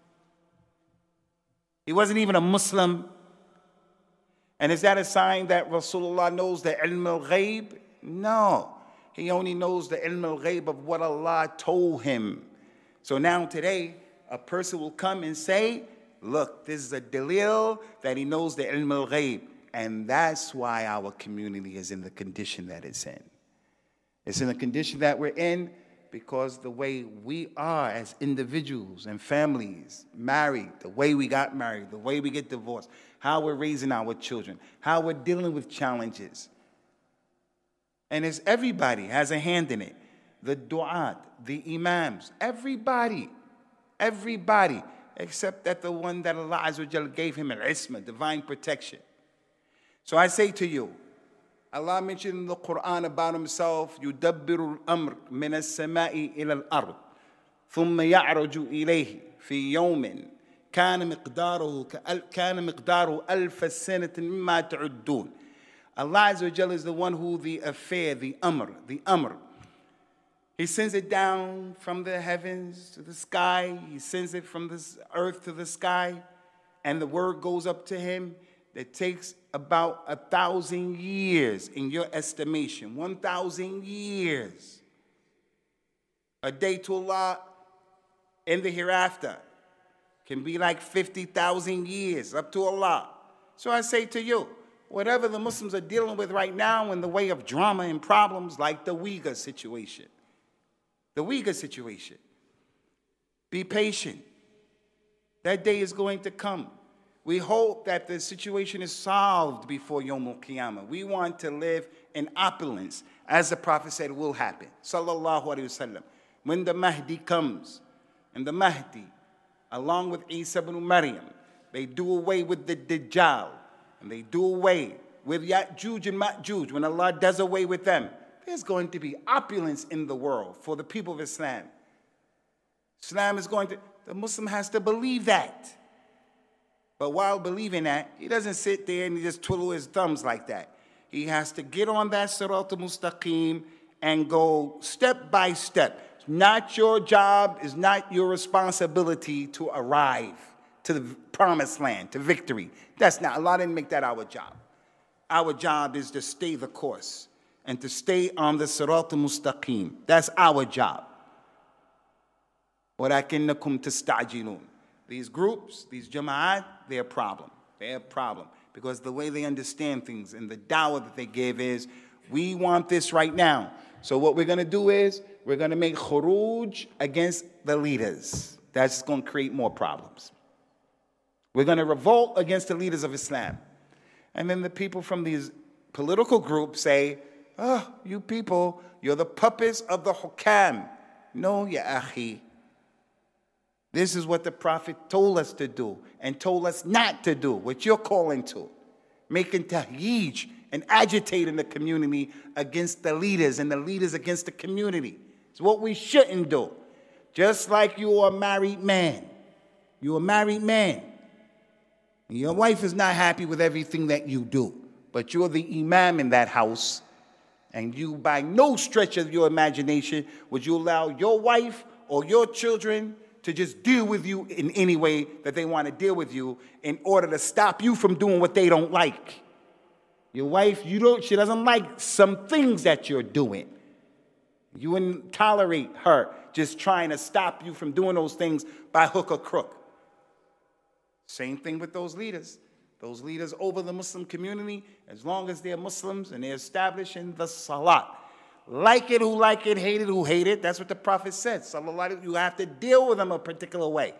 He wasn't even a Muslim. And is that a sign that Rasulullah knows the ilm al-ghayb? No. He only knows the ilm al-ghayb of what Allah told him. So now today, a person will come and say, look, this is a dalil that he knows the ilm al-ghayb. And that's why our community is in the condition that it's in. It's in the condition that we're in because the way we are as individuals and families, married, the way we got married, the way we get divorced, how we're raising our children, how we're dealing with challenges. And it's everybody has a hand in it. The du'at, the imams, everybody, except that the one that Allah Azza wa Jal gave him al-isma, divine protection. So I say to you, Allah mentioned in the Quran about himself, يُدَبِّرُ الْأَمْرِ مِنَ السَّمَاءِ إِلَى الْأَرْضِ ثُمَّ يَعْرُجُ إِلَيْهِ فِي يَوْمٍ كَانَ مِقْدَارُ أَلْفَ سَنَةٍ مِمَّا تَعُدُّونَ. Allah Azza wa Jalla is the one who the affair, the amr. He sends it down from the heavens to the sky. He sends it from this earth to the sky. And the word goes up to him. That takes about 1,000 years in your estimation. 1,000 years. A day to Allah in the hereafter can be like 50,000 years up to Allah. So I say to you, whatever the Muslims are dealing with right now in the way of drama and problems like the Uyghur situation. Be patient. That day is going to come We hope that the situation is solved before Yawm al-Qiyamah. We want to live in opulence, as the Prophet said will happen. Sallallahu Alaihi Wasallam. When the Mahdi comes, and the Mahdi, along with Isa ibn Maryam, they do away with the Dajjal, and they do away with Ya'juj and Ma'juj. When Allah does away with them, there's going to be opulence in the world for the people of Islam. Islam is going to, the Muslim has to believe that. But while believing that, he doesn't sit there and he just twiddle his thumbs like that. He has to get on that Sirat al-Mustaqim and go step by step. It's not your job, it's not your responsibility to arrive to the promised land, to victory. That's not, Allah didn't make that our job. Our job is to stay the course and to stay on the Sirat al-Mustaqim. That's our job. وَلَكِنَّكُمْ تَسْتَعْجِلُونَ. These groups, these jama'at, they're a problem. They're a problem. Because the way they understand things and the dawah that they give is, we want this right now. So what we're going to do is, we're going to make khuruj against the leaders. That's going to create more problems. We're going to revolt against the leaders of Islam. And then the people from these political groups say, oh, you people, you're the puppets of the hukam. No, ya akhi. This is what the Prophet told us to do and told us not to do, what you're calling to. Making tahyij and agitating the community against the leaders and the leaders against the community. It's what we shouldn't do. Just like you are a married man. You're a married man. And your wife is not happy with everything that you do. But you're the imam in that house. And you, by no stretch of your imagination, would you allow your wife or your children to just deal with you in any way that they want to deal with you in order to stop you from doing what they don't like. Your wife, she doesn't like some things that you're doing. You wouldn't tolerate her just trying to stop you from doing those things by hook or crook. Same thing with those leaders. Those leaders over the Muslim community, as long as they're Muslims and they're established in the salat. Like it who like it, hate it who hate it. That's what the Prophet said. You have to deal with them a particular way.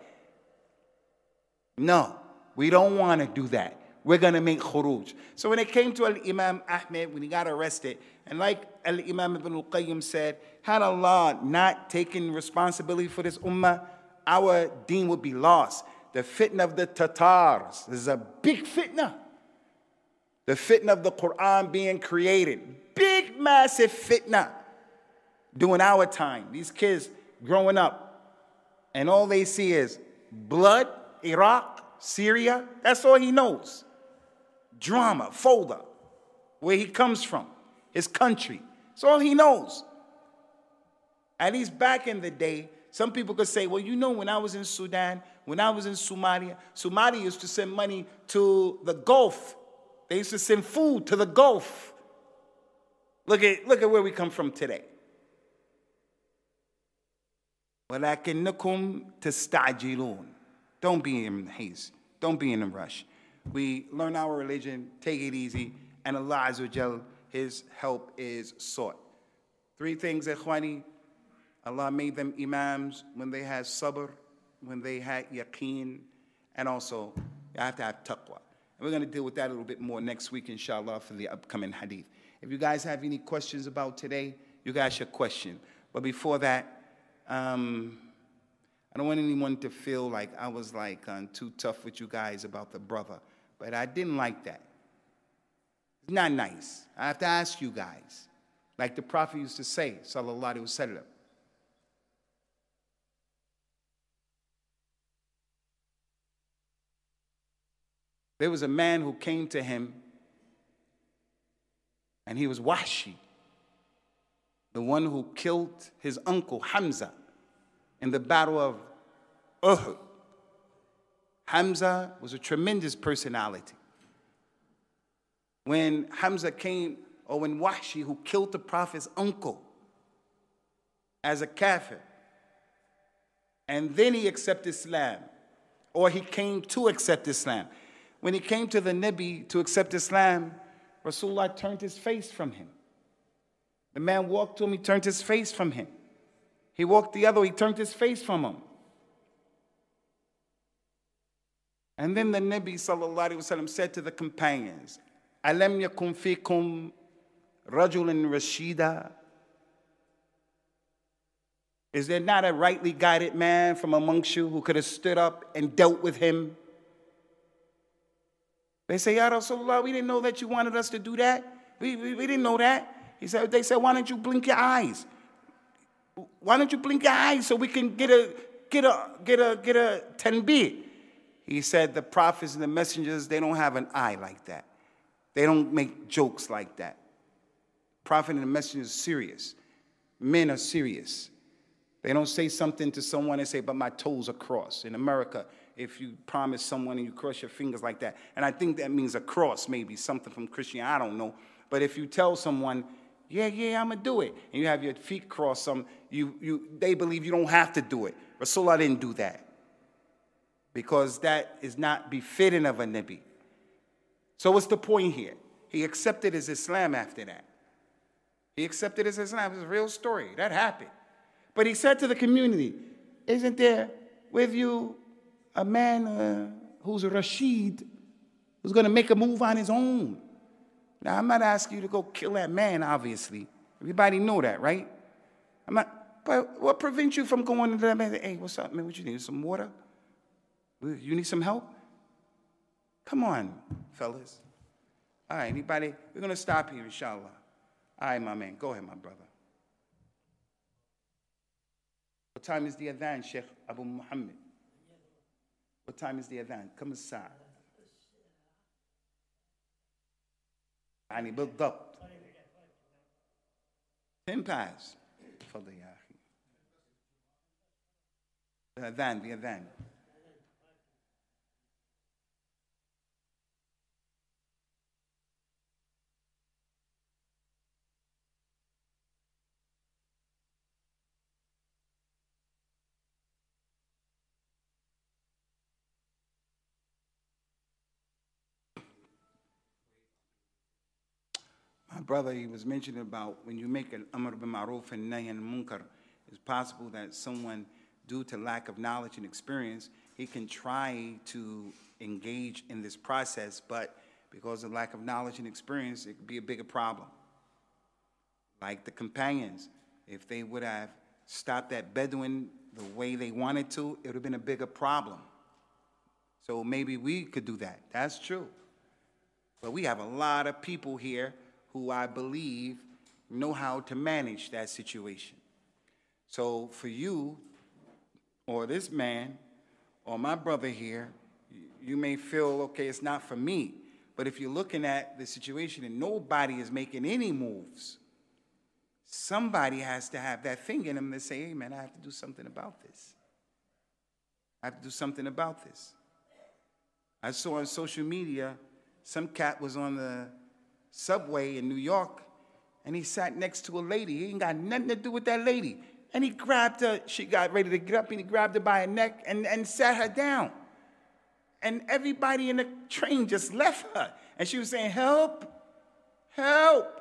No, we don't want to do that. We're going to make khuruj. So when it came to Al-Imam Ahmed, when he got arrested, and like Al-Imam Ibn al-Qayyim said, had Allah not taken responsibility for this ummah, our deen would be lost. The fitna of the Tatars, this is a big fitna. The fitna of the Quran being created, big, massive fitna during our time. These kids growing up, and all they see is blood, Iraq, Syria. That's all he knows. Drama, folder, where he comes from, his country. That's all he knows. At least back in the day, some people could say, well, you know, when I was in Sudan, when I was in Somalia, Somalia used to send money to the Gulf. They used to send food to the Gulf. Look at where we come from today. وَلَكِنَّكُمْ تَسْتَعْجِلُونَ. Don't be in haste. Don't be in a rush. We learn our religion, take it easy, and Allah Azza wa Jal, His help is sought. 3 things, ikhwani. Allah made them imams when they had sabr, when they had yaqeen, and also you have to have taqwa. And we're going to deal with that a little bit more next week, inshallah, for the upcoming hadith. If you guys have any questions about today, you guys should question. But before that, I don't want anyone to feel like I was too tough with you guys about the brother. But I didn't like that. It's not nice. I have to ask you guys. Like the Prophet used to say, sallallahu alaihi wasallam. There was a man who came to him, and he was Wahshi, the one who killed his uncle Hamza in the battle of Uhud. Hamza was a tremendous personality. When Hamza came, or when Wahshi, who killed the Prophet's uncle as a kafir, and then he accepted Islam, or he came to accept Islam. When he came to the Nabi to accept Islam, Rasulullah turned his face from him. The man walked to him, he turned his face from him. He walked the other way, he turned his face from him. And then the Nabi sallallahu alaihi wasallam said to the companions, Alam yakun fikum rajulun rashida? Is there not a rightly guided man from amongst you who could have stood up and dealt with him? They say, Ya Rasulullah, we didn't know that you wanted us to do that. We didn't know that. They said, why don't you blink your eyes? Why don't you blink your eyes so we can get a tanbih? He said, the prophets and the messengers, they don't have an eye like that. They don't make jokes like that. Prophet and the messenger is serious. Men are serious. They don't say something to someone and say, but my toes are crossed. In America, if you promise someone and you cross your fingers like that, and I think that means a cross, maybe something from Christianity, I don't know. But if you tell someone, yeah, I'm going to do it, and you have your feet crossed, they believe you don't have to do it. Rasulullah didn't do that because that is not befitting of a Nabi. So what's the point here? He accepted his Islam after that. He accepted his Islam. It's a real story. That happened. But he said to the community, isn't there with you a man who's a Rashid, who's going to make a move on his own? Now, I'm not asking you to go kill that man, obviously. Everybody know that, right? But what prevents you from going to that man? Hey, what's up, man? What you need? Some water? You need some help? Come on, fellas. All right, anybody? We're going to stop here, inshallah. All right, my man. Go ahead, my brother. What time is the adhan, Sheikh Abu Muhammad? What time is the adhan? Come inside. يعني بالضبط 10 past. تفضل يا أخي. The adhan. My brother, he was mentioning about when you make an amr bil ma'ruf and nahy anil munkar, it's possible that someone, due to lack of knowledge and experience, he can try to engage in this process, but because of lack of knowledge and experience, it could be a bigger problem. Like the companions, if they would have stopped that Bedouin the way they wanted to, it would have been a bigger problem. So maybe we could do that. That's true. But we have a lot of people here who I believe know how to manage that situation. So for you, or this man, or my brother here, you may feel, okay, it's not for me. But if you're looking at the situation and nobody is making any moves, somebody has to have that thing in them to say, hey, man, I have to do something about this. I have to do something about this. I saw on social media, some cat was on the subway in New York, and he sat next to a lady. He ain't got nothing to do with that lady. And he grabbed her. She got ready to get up, and he grabbed her by her neck and sat her down. And everybody in the train just left her. And she was saying, help, help,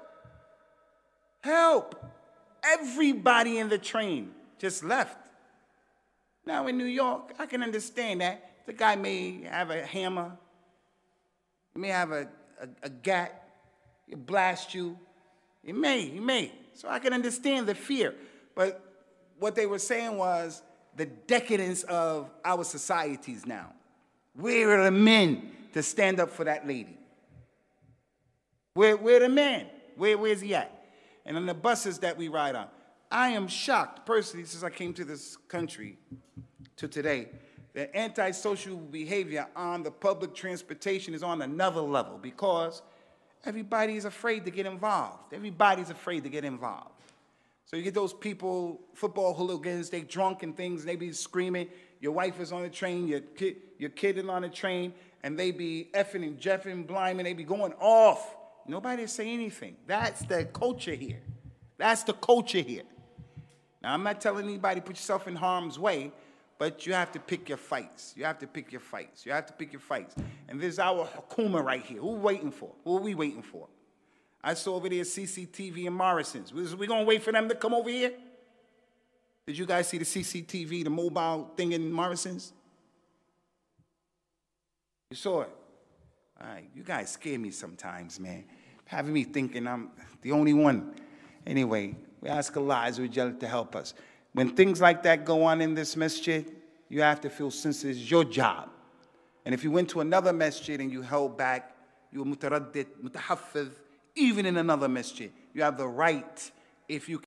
help. Everybody in the train just left. Now in New York, I can understand that. The guy may have a hammer. He may have a gat. He'll blast you. He may. So I can understand the fear. But what they were saying was the decadence of our societies now. Where are the men to stand up for that lady? Where are the men? Where's he at? And on the buses that we ride on, I am shocked personally since I came to this country to today that antisocial behavior on the public transportation is on another level because everybody is afraid to get involved. Everybody's afraid to get involved. So you get those people, football hooligans, they drunk and things, and they be screaming. Your wife is on the train, your kid is on the train, and they be effing and jeffing, bliming, they be going off. Nobody say anything. That's the culture here. That's the culture here. Now, I'm not telling anybody put yourself in harm's way, but you have to pick your fights. You have to pick your fights. You have to pick your fights. And this is our hukuma right here. Who are we waiting for? Who are we waiting for? I saw over there CCTV in Morrison's. We going to wait for them to come over here? Did you guys see the CCTV, the mobile thing in Morrison's? You saw it. All right, you guys scare me sometimes, man. Having me thinking I'm the only one. Anyway, we ask Allah Azza wa Jalla to help us. When things like that go on in this masjid, you have to feel since it's your job. And if you went to another masjid and you held back, you were mutaraddid, mutahaffidh, even in another masjid, you have the right, if you